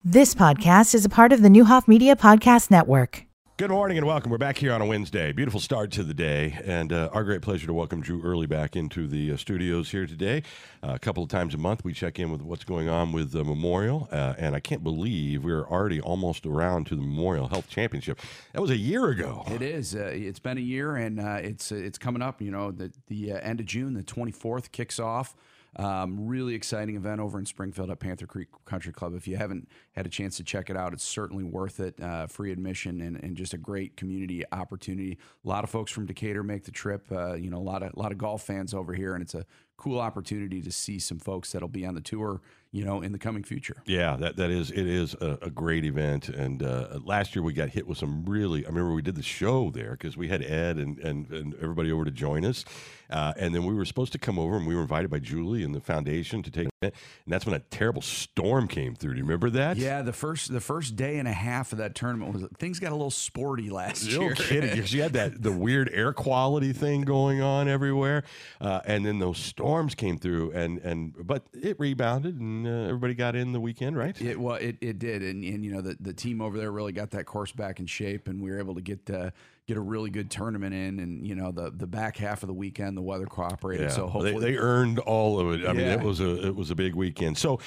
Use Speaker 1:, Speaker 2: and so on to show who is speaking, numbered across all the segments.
Speaker 1: This podcast is a part of the Newhoff Media Podcast Network.
Speaker 2: Good morning and welcome. We're back here on a Wednesday. Beautiful start to the day, and our great pleasure to welcome Drew Early back into the studios here today. A couple of times a month we check in with what's going on with the Memorial, and I can't believe we're already almost around to the Memorial Health Championship. That was a year ago.
Speaker 3: It is. It's been a year, and it's coming up. You know, the end of June, the 24th kicks off. Really exciting event over in Springfield at Panther Creek Country Club. If you haven't had a chance to check it out, it's certainly worth it. Free admission and just a great community opportunity. A lot of folks from Decatur make the trip. A lot of golf fans over here, and it's a cool opportunity to see some folks that'll be on the tour, in the coming future.
Speaker 2: Yeah, it is a great event. And last year we got hit with some really, I remember we did the show there because we had Ed and everybody over to join us. And then we were supposed to come over and we were invited by Julie and the foundation to take it. And that's when a terrible storm came through. Do you remember that?
Speaker 3: Yeah, the first day and a half of that tournament things got a little sporty last year.
Speaker 2: No kidding, because you had the weird air quality thing going on everywhere. And then those storms came through but it rebounded and everybody got in the weekend, right?
Speaker 3: It did, and the team over there really got that course back in shape, and we were able to get a really good tournament in, and the back half of the weekend the weather cooperated.
Speaker 2: Yeah,
Speaker 3: so hopefully
Speaker 2: they earned all of it. I mean, it was a big weekend. So,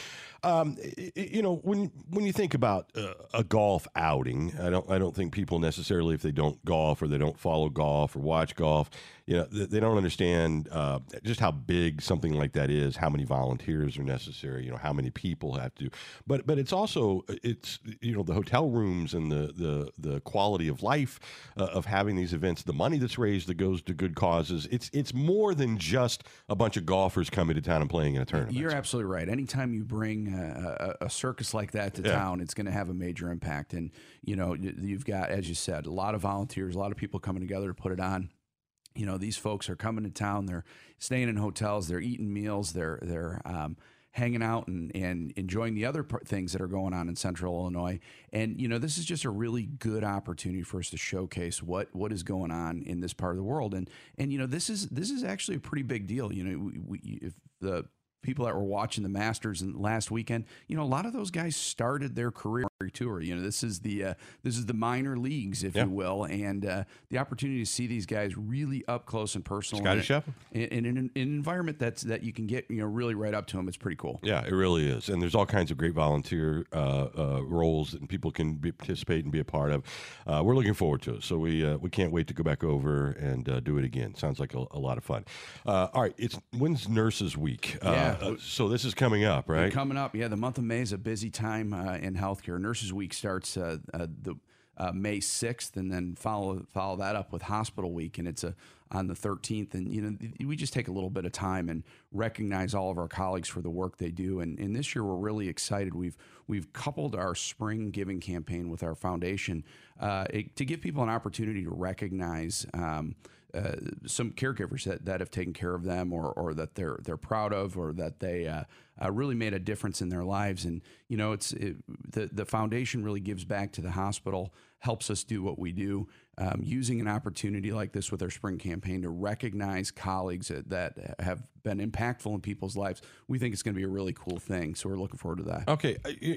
Speaker 2: when you think about a golf outing, I don't think people necessarily, if they don't golf or they don't follow golf or watch golf, they don't understand just how big something like that is, how many volunteers are necessary, how many people have to. But it's also the hotel rooms and the quality of life of having these events, the money that's raised that goes to good causes. It's more than just a bunch of golfers coming to town and playing in a tournament.
Speaker 3: You're absolutely right. Anytime you bring a circus like that to town, it's going to have a major impact. And you've got, as you said, a lot of volunteers, a lot of people coming together to put it on. These folks are coming to town. They're staying in hotels. They're eating meals. They're hanging out and enjoying the other things that are going on in Central Illinois. And this is just a really good opportunity for us to showcase what is going on in this part of the world. And this is actually a pretty big deal. If the people that were watching the Masters last weekend, a lot of those guys started their career tour. This is the minor leagues, if you will, and the opportunity to see these guys really up close and personal.
Speaker 2: Scotty Shep
Speaker 3: in an environment that you can get really right up to them. It's pretty cool.
Speaker 2: Yeah, it really is. And there's all kinds of great volunteer roles that people can participate and be a part of. We're looking forward to it. So we can't wait to go back over and do it again. Sounds like a lot of fun. All right, when's Nurses Week? So this is coming up, right?
Speaker 3: Coming up, yeah. The month of May is a busy time in healthcare. Nurses Week starts May 6th, and then follow that up with Hospital Week, and it's on the 13th. And we just take a little bit of time and recognize all of our colleagues for the work they do. And this year we're really excited. We've coupled our spring giving campaign with our foundation to give people an opportunity to recognize some caregivers that have taken care of them, or that they're proud of, or that they really made a difference in their lives. And the foundation really gives back to the hospital, helps us do what we do, using an opportunity like this with our spring campaign to recognize colleagues that have been impactful in people's lives. We think it's going to be a really cool thing, so we're looking forward to that.
Speaker 2: Okay,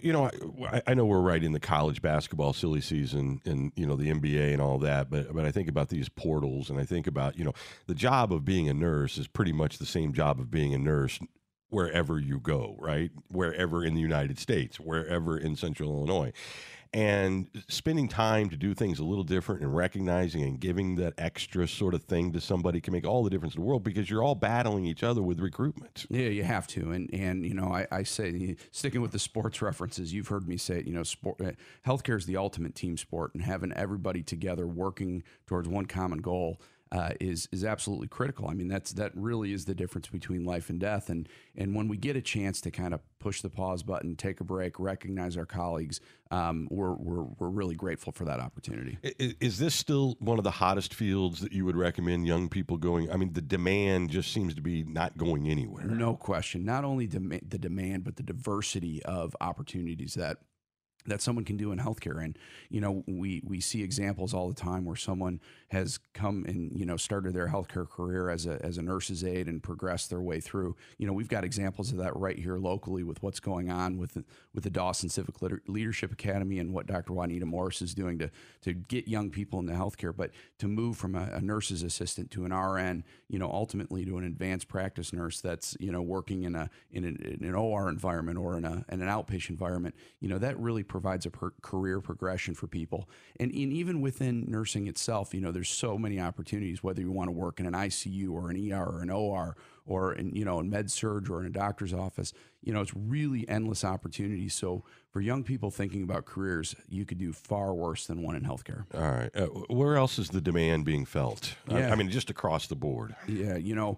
Speaker 2: I know we're right in the college basketball silly season and the NBA and all that, but I think about these portals, and I think about the job of being a nurse is pretty much the same job of being a nurse wherever you go, right? Wherever in the United States, wherever in Central Illinois. And spending time to do things a little different and recognizing and giving that extra sort of thing to somebody can make all the difference in the world, because you're all battling each other with recruitment.
Speaker 3: Yeah, you have to. And I say, sticking with the sports references, you've heard me say it, healthcare is the ultimate team sport, and having everybody together working towards one common goal is absolutely critical. I mean, that really is the difference between life and death. And when we get a chance to kind of push the pause button, take a break, recognize our colleagues, we're really grateful for that opportunity.
Speaker 2: Is this still one of the hottest fields that you would recommend young people going? I mean, the demand just seems to be not going anywhere.
Speaker 3: No question. Not only the demand, but the diversity of opportunities that that someone can do in healthcare. And, we see examples all the time where someone has come and, started their healthcare career as a nurse's aide and progressed their way through. We've got examples of that right here locally with what's going on with the Dawson Civic Leadership Academy and what Dr. Juanita Morris is doing to get young people into healthcare, but to move from a nurse's assistant to an RN, ultimately to an advanced practice nurse that's, working in an OR environment or in an outpatient environment, that really provides a career progression for people. And even within nursing itself, there's so many opportunities, whether you want to work in an ICU or an ER or an OR or in med surg or in a doctor's office, it's really endless opportunities. So for young people thinking about careers, you could do far worse than one in healthcare.
Speaker 2: All right. Where else is the demand being felt?
Speaker 3: Yeah.
Speaker 2: I mean, just across the board.
Speaker 3: Yeah.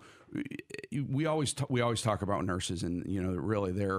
Speaker 3: We always talk about nurses, and really they're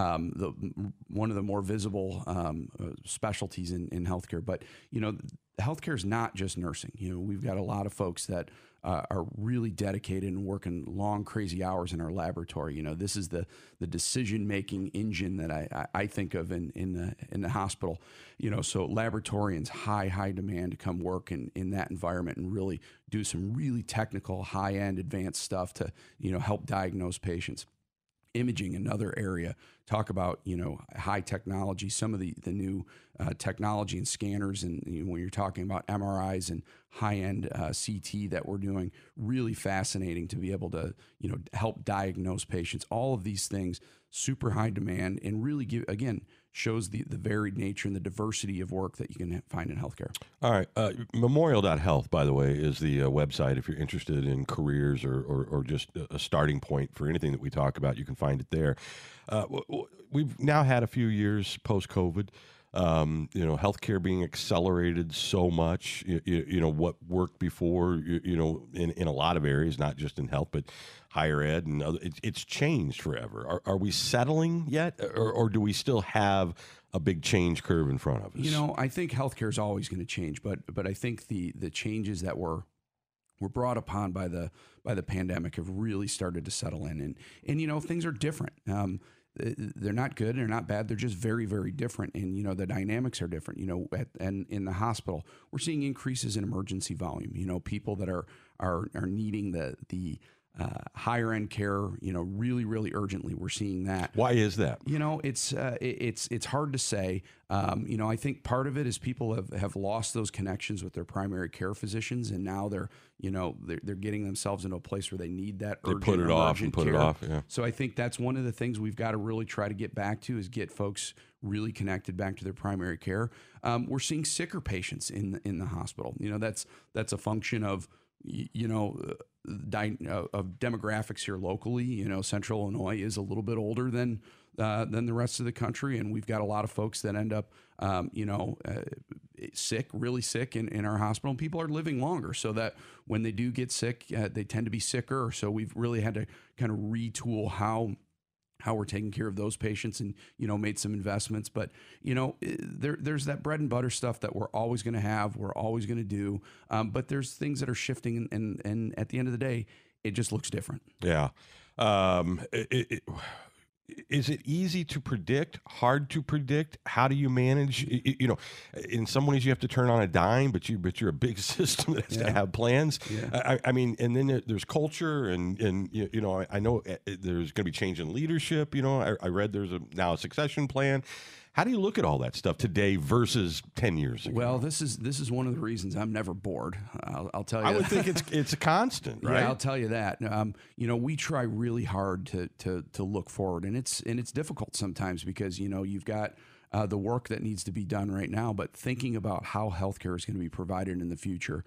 Speaker 3: one of the more visible specialties in healthcare. But healthcare is not just nursing. We've got a lot of folks that are really dedicated and working long, crazy hours in our laboratory. This is the decision-making engine that I think of in the hospital. So laboratorians, high demand to come work in that environment and really do some really technical, high-end, advanced stuff to help diagnose patients. Imaging, another area. Talk about high technology, some of the new technology and scanners, and when you're talking about MRIs and high-end CT that we're doing, really fascinating to be able to help diagnose patients. All of these things, super high demand, and really shows the varied nature and the diversity of work that you can find in healthcare.
Speaker 2: All right. Memorial.health, by the way, is the website. If you're interested in careers or just a starting point for anything that we talk about, you can find it there. We've now had a few years post-COVID. Healthcare being accelerated so much, what worked before, in a lot of areas, not just in health, but higher ed and other, it's changed forever. Are we settling yet, or do we still have a big change curve in front of us?
Speaker 3: I think healthcare is always going to change, but I think the changes that were brought upon by the pandemic have really started to settle in, and things are different. They're not good, they're not bad, they're just very, very different. And, the dynamics are different. And in the hospital, we're seeing increases in emergency volume. People that are needing the higher end care, really, really urgently. We're seeing that.
Speaker 2: Why is that?
Speaker 3: It's hard to say. I think part of it is people have lost those connections with their primary care physicians, and now they're getting themselves into a place where they need that urgent,
Speaker 2: they put it off and put
Speaker 3: care.
Speaker 2: It off. Yeah.
Speaker 3: So I think that's one of the things we've got to really try to get back to, is get folks really connected back to their primary care. We're seeing sicker patients in the hospital. That's a function of of demographics here locally. Central Illinois is a little bit older than the rest of the country, and we've got a lot of folks that end up sick, really sick in our hospital, and people are living longer, so that when they do get sick, they tend to be sicker. So we've really had to kind of retool how we're taking care of those patients, and made some investments. But there's that bread and butter stuff that we're always going to have, we're always going to do, but there's things that are shifting, and at the end of the day, it just looks different.
Speaker 2: Yeah. Is it easy to predict, hard to predict? How do you manage? In some ways you have to turn on a dime, but you're a big system that has to have plans.
Speaker 3: Yeah.
Speaker 2: I mean, and then there's culture, and I know there's going to be change in leadership. I read there's now a succession plan. How do you look at all that stuff today versus 10 years ago?
Speaker 3: Well, this is one of the reasons I'm never bored. I'll tell you.
Speaker 2: I would think it's a constant, right?
Speaker 3: Yeah, I'll tell you that. We try really hard to look forward, and it's difficult sometimes because you've got the work that needs to be done right now, but thinking about how healthcare is going to be provided in the future.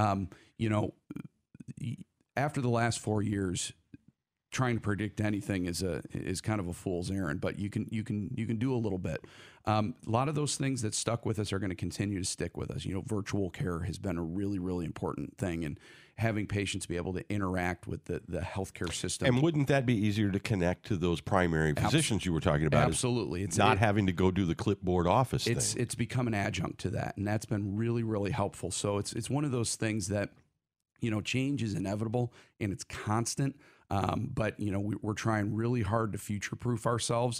Speaker 3: After the last 4 years, trying to predict anything is kind of a fool's errand, but you can do a little bit. A lot of those things that stuck with us are going to continue to stick with us. Virtual care has been a really, really important thing, and having patients be able to interact with the healthcare system.
Speaker 2: And wouldn't that be easier to connect to those primary physicians you were talking about?
Speaker 3: Absolutely.
Speaker 2: It's not having to go do the clipboard office thing.
Speaker 3: It's become an adjunct to that, and that's been really, really helpful. So it's one of those things that, change is inevitable and it's constant. But we're trying really hard to future-proof ourselves.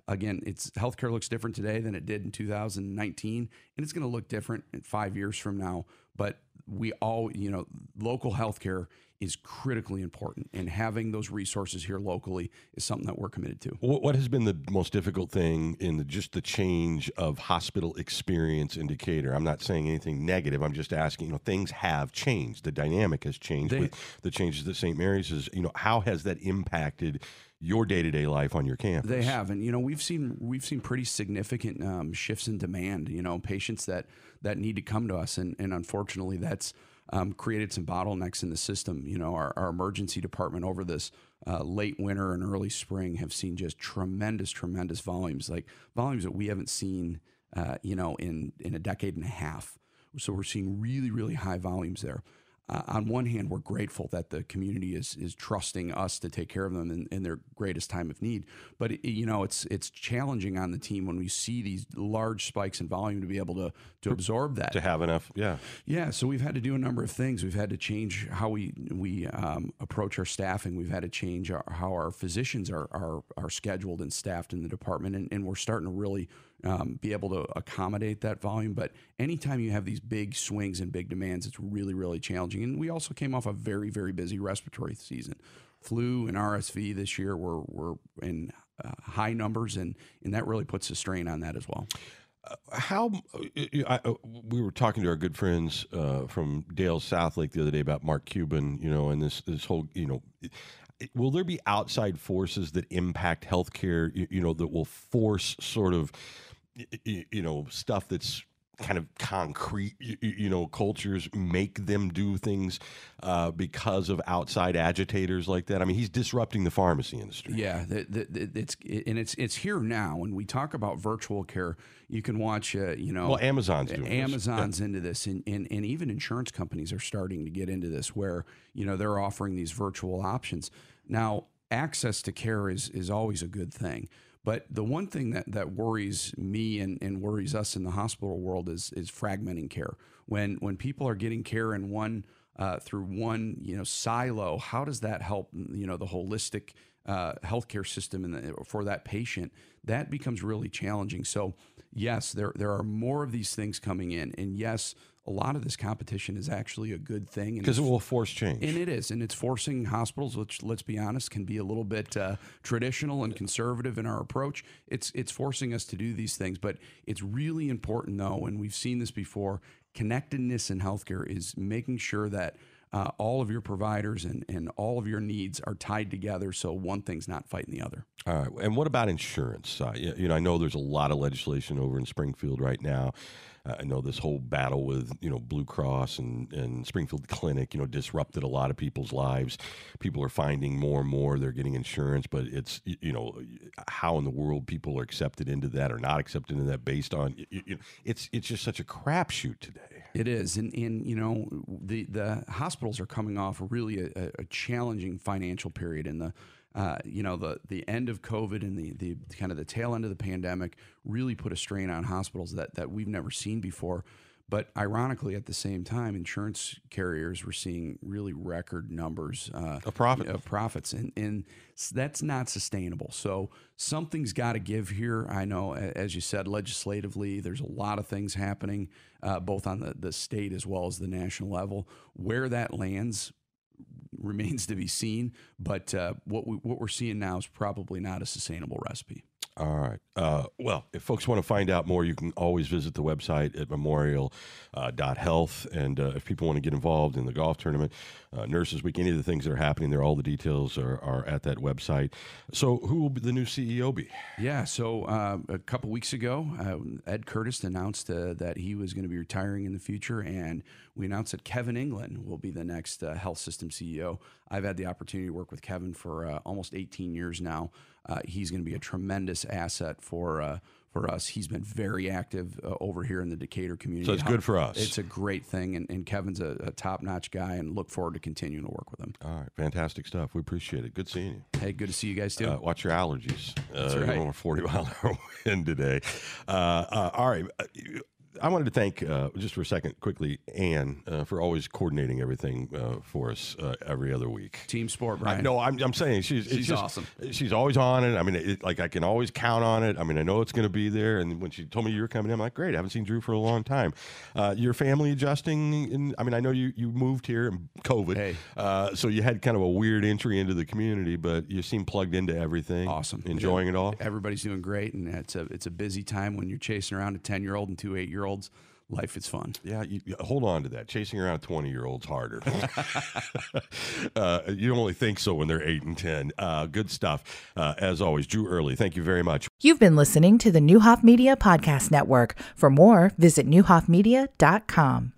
Speaker 3: again, healthcare looks different today than it did in 2019, and it's going to look different in 5 years from now. But we all, local healthcare is critically important, and having those resources here locally is something that we're committed to.
Speaker 2: What has been the most difficult thing in just the change of hospital experience in Decatur? I'm not saying anything negative. I'm just asking, things have changed. The dynamic has changed with the changes that St. Mary's is, how has that impacted your day-to-day life on your campus?
Speaker 3: They have, and we've seen pretty significant shifts in demand. Patients that need to come to us, and unfortunately, that's created some bottlenecks in the system. Our emergency department over this late winter and early spring have seen just tremendous volumes, like volumes that we haven't seen, in a decade and a half. So we're seeing really, really high volumes there. On one hand, we're grateful that the community is trusting us to take care of them in their greatest time of need. But it's challenging on the team when we see these large spikes in volume to be able to absorb that.
Speaker 2: To have enough, yeah.
Speaker 3: Yeah, so we've had to do a number of things. We've had to change how we approach our staffing. We've had to change how our physicians are scheduled and staffed in the department, and we're starting to really be able to accommodate that volume. But anytime you have these big swings and big demands, it's really, really challenging. And we also came off a very, very busy respiratory season. Flu and RSV this year were in high numbers, and that really puts a strain on that as well.
Speaker 2: We were talking to our good friends from Dale South Lake the other day about Mark Cuban, and this whole, will there be outside forces that impact healthcare, that will force sort of, stuff that's kind of concrete, cultures, make them do things because of outside agitators like that? I mean, he's disrupting the pharmacy industry.
Speaker 3: Yeah, it's here now. When we talk about virtual care, you can watch,
Speaker 2: well, Amazon's doing
Speaker 3: Amazon's into this, and even insurance companies are starting to get into this, where they're offering these virtual options. Now, access to care is always a good thing. But the one thing that worries me and worries us in the hospital world is fragmenting care. When people are getting care in one through one silo, how does that help the holistic healthcare system for that patient? That becomes really challenging. So yes, there are more of these things coming in, and yes, a lot of this competition is actually a good thing.
Speaker 2: Because it will force change.
Speaker 3: And it is. And it's forcing hospitals, which, let's be honest, can be a little bit traditional and conservative in our approach. It's forcing us to do these things. But it's really important, though, and we've seen this before, connectedness in healthcare is making sure that all of your providers and all of your needs are tied together, so one thing's not fighting the other.
Speaker 2: All right. And what about insurance? I know there's a lot of legislation over in Springfield right now. I know this whole battle with, Blue Cross and Springfield Clinic, disrupted a lot of people's lives. People are finding more and more they're getting insurance, but it's, how in the world people are accepted into that or not accepted into that based on, it's just such a crapshoot today.
Speaker 3: It is. And the hospitals are coming off really a challenging financial period, and the end of COVID and the kind of the tail end of the pandemic really put a strain on hospitals that we've never seen before. But ironically, at the same time, insurance carriers were seeing really record numbers of profits, and that's not sustainable. So something's got to give here. I know, as you said, legislatively, there's a lot of things happening, both on the state as well as the national level. Where that lands remains to be seen, but what we're seeing now is probably not a sustainable recipe.
Speaker 2: All right. Well, if folks want to find out more, you can always visit the website at memorial.health. And if people want to get involved in the golf tournament, Nurses Week, any of the things that are happening there, all the details are at that website. So who will the new CEO be?
Speaker 3: Yeah, so a couple weeks ago, Ed Curtis announced that he was going to be retiring in the future, and we announced that Kevin England will be the next health system CEO. I've had the opportunity to work with Kevin for almost 18 years now. He's going to be a tremendous asset for us. He's been very active over here in the Decatur community.
Speaker 2: So it's good for us.
Speaker 3: It's a great thing, and Kevin's a top-notch guy, and look forward to continuing to work with him.
Speaker 2: All right, fantastic stuff. We appreciate it. Good seeing you.
Speaker 3: Hey, good to see you guys too.
Speaker 2: Watch your allergies.
Speaker 3: That's right.
Speaker 2: We're 40-mile-an-hour wind today. All right. I wanted to thank, just for a second, quickly, Ann, for always coordinating everything for us every other week.
Speaker 3: Team sport, Brian.
Speaker 2: No, I'm saying she's
Speaker 3: awesome.
Speaker 2: She's always on it. I mean, I can always count on it. I mean, I know it's going to be there. And when she told me you were coming in, I'm like, great. I haven't seen Drew for a long time. Your family adjusting? I mean, I know you moved here in COVID.
Speaker 3: Hey.
Speaker 2: So you had kind of a weird entry into the community, but you seem plugged into everything.
Speaker 3: Awesome.
Speaker 2: Enjoying it all?
Speaker 3: Everybody's doing great, and it's a busy time when you're chasing around a 10-year-old and 2 8-year-olds. Life is fun.
Speaker 2: Yeah, you hold on to that. Chasing around 20-year-olds harder. You only think so when they're 8 and 10. Good stuff. As always, Drew Early, thank you very much.
Speaker 1: You've been listening to the Neuhoff Media Podcast Network. For more, visit neuhoffmedia.com.